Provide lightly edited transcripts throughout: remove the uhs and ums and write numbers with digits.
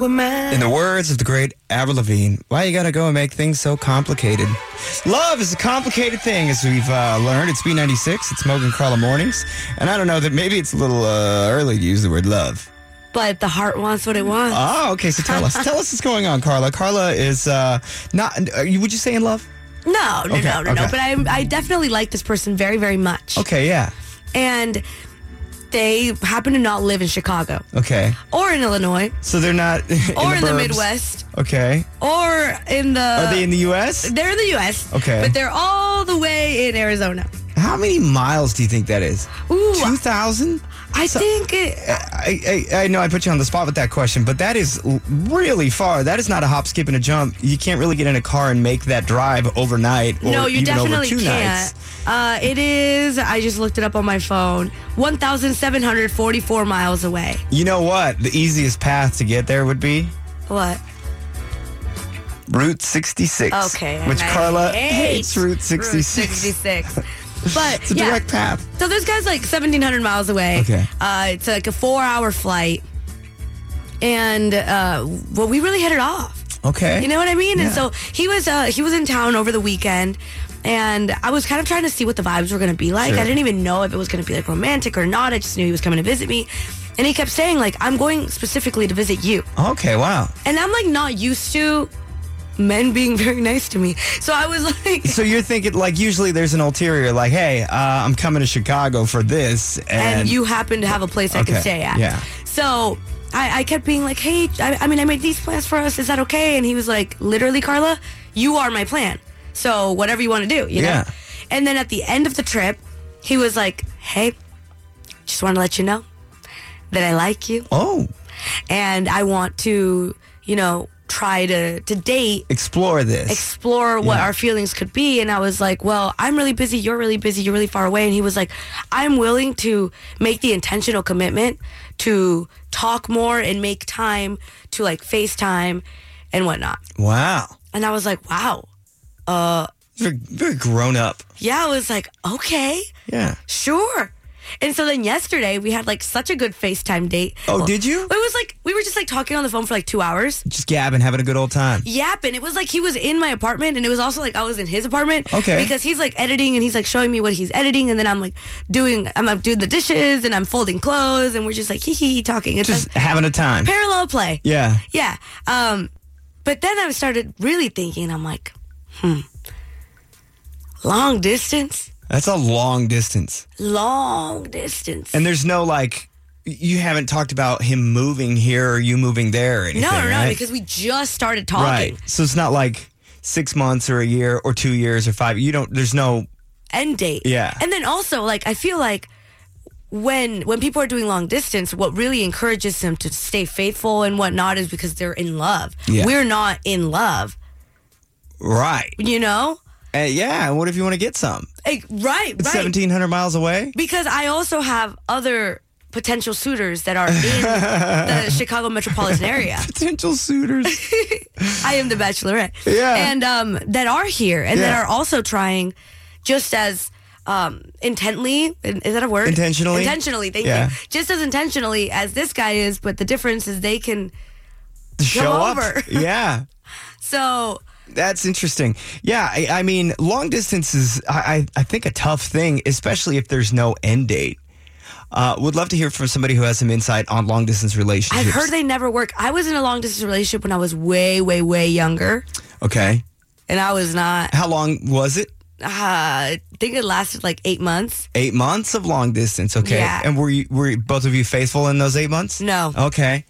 man. In the words of the great Avril Lavigne, why you gotta go and make things so complicated? Love is a complicated thing, as we've learned. It's B96. It's Mogan Carla Mornings. And I don't know that maybe it's a little early to use the word love. But the heart wants what it wants. Oh, okay. So tell us. Tell us what's going on, Carla. Carla is not, would you say in love? No. Okay. But I definitely like this person very, very much. Okay, yeah. And they happen to not live in Chicago. Okay. Or in Illinois. So they're not or in the burbs. Midwest. Okay. Or in the... Are they in the U.S.? They're in the U.S. Okay. But they're all the way in Arizona. How many miles do you think that is? Ooh. 2,000? I think it... I know I put you on the spot with that question, but that is really far. That is not a hop, skip, and a jump. You can't really get in a car and make that drive overnight or no, you even definitely over 2 can't. nights. It is, I just looked it up on my phone, 1,744 miles away. You know what? The easiest path to get there would be? What? Route 66. Okay. Which Carla hates hates Route 66. Route 66. But It's a direct path. So this guy's like 1,700 miles away. Okay. It's like a 4-hour flight. And, well, we really hit it off. Okay. You know what I mean? Yeah. And so he was in town over the weekend, and I was kind of trying to see what the vibes were going to be like. Sure. I didn't even know if it was going to be like romantic or not. I just knew he was coming to visit me. And he kept saying like, I'm going specifically to visit you. Okay, wow. And I'm like not used to men being very nice to me. So I was like... So you're thinking, like, usually there's an ulterior, like, hey, I'm coming to Chicago for this. And you happen to have a place I can stay at. Yeah. So I kept being like, hey, I made these plans for us. Is that okay? And he was like, literally, Carla, you are my plan. So whatever you want to do, you know? Yeah. And then at the end of the trip, he was like, hey, just want to let you know that I like you. Oh. And I want to, try to date. Explore this. Explore what our feelings could be. And I was like, well, I'm really busy. You're really busy. You're really far away. And he was like, I'm willing to make the intentional commitment to talk more and make time to like FaceTime and whatnot. Wow. And I was like, wow. Very, very grown up. Yeah, I was like, okay. Yeah. Sure. And so then yesterday we had like such a good FaceTime date. Oh, did you? It was like, we were just like talking on the phone for like 2 hours. Just gabbing, having a good old time. Yapping. It was like he was in my apartment and it was also like I was in his apartment. Okay. Because he's like editing and he's like showing me what he's editing and then I'm doing the dishes and I'm folding clothes and we're just like hee talking. It's Just like having a time. parallel play. Yeah. Yeah. But then I started really thinking, I'm like, long distance? That's a long distance. Long distance. And there's no, like, you haven't talked about him moving here or you moving there or anything, No, right? because we just started talking. Right. So it's not like 6 months or a year or 2 years or 5. There's no End date. Yeah. And then also, like, I feel like when people are doing long distance, what really encourages them to stay faithful and whatnot is because they're in love. Yeah. We're not in love. Right. You know? Yeah. And what if you want to get some? Right. It's 1,700 miles away? Because I also have other potential suitors that are in the Chicago metropolitan area. Potential suitors. I am the Bachelorette. Yeah. And that are here and that Yeah. are also trying just as intently, is that a word? Intentionally? Intentionally, thank Yeah. you. Just as intentionally as this guy is, but the difference is they can Show up. over. Yeah. So... That's interesting. Yeah, I mean, long distance is, I think, a tough thing, especially if there's no end date. Would love to hear from somebody who has some insight on long distance relationships. I've heard they never work. I was in a long distance relationship when I was way, way, way younger. Okay. And I was not... How long was it? I think it lasted like 8 months. 8 months of long distance. Okay. Yeah. And were both of you faithful in those 8 months? No. Okay.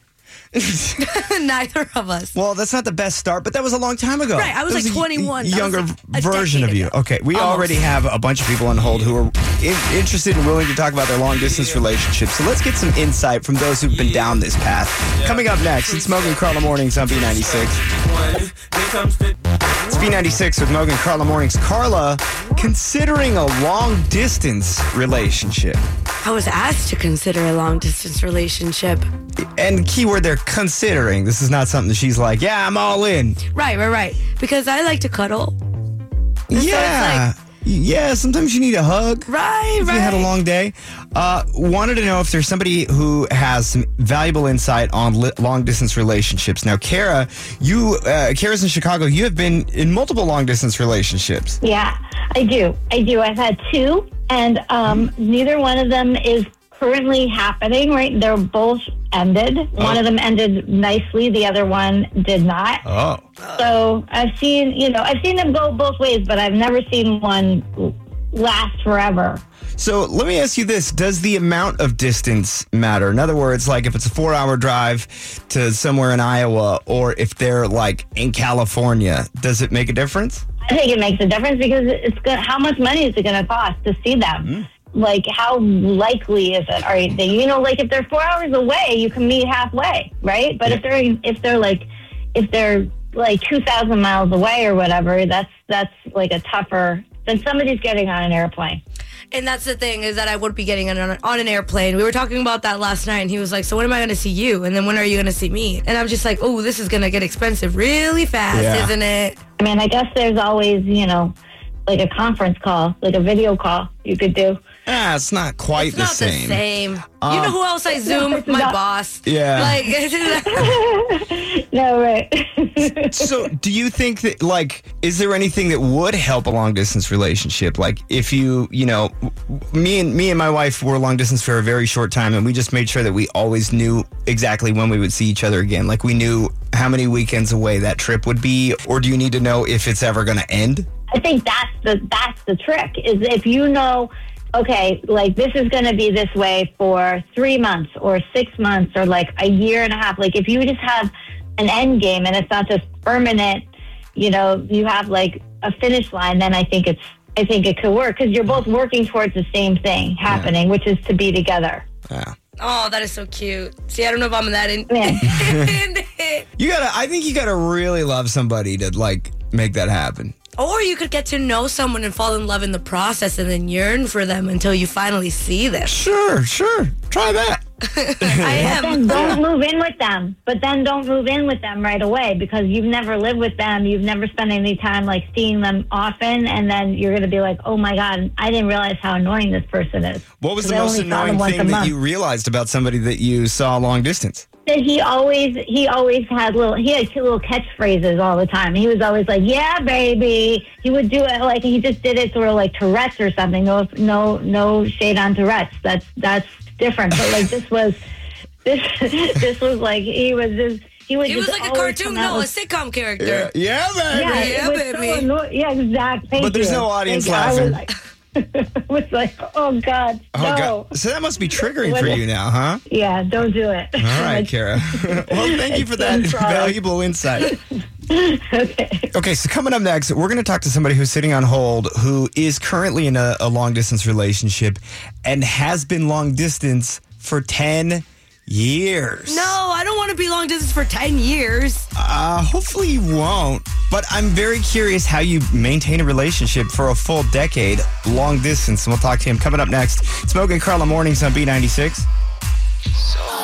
Neither of us. Well, that's not the best start, but that was a long time ago. Right, I was That like a 21. That was Younger like a version decade of you. ago. Okay, we Almost. already have a bunch of people on hold who are interested and willing to talk about their long distance relationships. So let's get some insight from those who've been down this path. Coming up next, it's Mogan Carla Mornings on B96. It's B96 with Mogan Carla Mornings. Carla, considering a long distance relationship. I was asked to consider a long distance relationship. And keyword there, considering. This is not something that she's like, yeah, I'm all in. Right. Because I like to cuddle. And Yeah. So Yeah, sometimes you need a hug. Right. If you had a long day. Wanted to know if there's somebody who has some valuable insight on long-distance relationships. Now, Kara's in Chicago. You have been in multiple long-distance relationships. Yeah, I do. I've had 2, and neither one of them is currently happening, right? They're both ended. Oh. One of them ended nicely. The other one did not. Oh. So I've seen them go both ways, but I've never seen one last forever. So let me ask you this. Does the amount of distance matter? In other words, like if it's a 4-hour drive to somewhere in Iowa, or if they're like in California, does it make a difference? I think it makes a difference because how much money is it going to cost to see them? Mm-hmm. Like, how likely is it? Are they, like if they're 4 hours away, you can meet halfway, right? But if they're like 2,000 miles away or whatever, that's like a tougher than somebody's getting on an airplane. And that's the thing, is that I would be getting on an airplane. We were talking about that last night, and he was like, so when am I going to see you? And then when are you going to see me? And I'm just like, oh, this is going to get expensive really fast, isn't it? I mean, I guess there's always, like a conference call, like a video call you could do. It's not quite the same. It's not the same. You know who else I Zoom? My boss. Yeah. No, right. So do you think that, like, is there anything that would help a long-distance relationship? Like, if me and my wife were long-distance for a very short time, and we just made sure that we always knew exactly when we would see each other again. Like, we knew how many weekends away that trip would be, or do you need to know if it's ever going to end? I think that's the trick, is if you know, okay, like this is going to be this way for 3 months or 6 months or like a year and a half. Like if you just have an end game and it's not just permanent, you have like a finish line, then I think it could work because you're both working towards the same thing happening, which is to be together. Yeah. Oh, that is so cute. See, I don't know if I'm that in. I think you gotta really love somebody to like make that happen. Or you could get to know someone and fall in love in the process and then yearn for them until you finally see them. Sure. Try that. I am. Then don't move in with them. But then don't move in with them right away because you've never lived with them. You've never spent any time like seeing them often. And then you're going to be like, oh my God, I didn't realize how annoying this person is. What was the most annoying thing that you realized about somebody that you saw long distance? That he always had little catchphrases all the time. He was always like, yeah, baby. He would do it like he just did it sort of like Tourette's or something. No shade on Tourette's. That's different. But like this was like he was like a cartoon, a sitcom character. Yeah, baby. Yeah, baby. So exactly. But there's no audience laughing. It was like, oh God, no. God. So that must be triggering for you now, huh? Yeah, don't do it. All right, Kara. Well, thank you for that valuable insight. Okay, so coming up next, we're going to talk to somebody who's sitting on hold who is currently in a long-distance relationship and has been long-distance for 10 years. No, I don't want to be long distance for 10 years. Hopefully you won't. But I'm very curious how you maintain a relationship for a full decade, long distance. And we'll talk to him coming up next. Smoke and Carla Mornings on B96.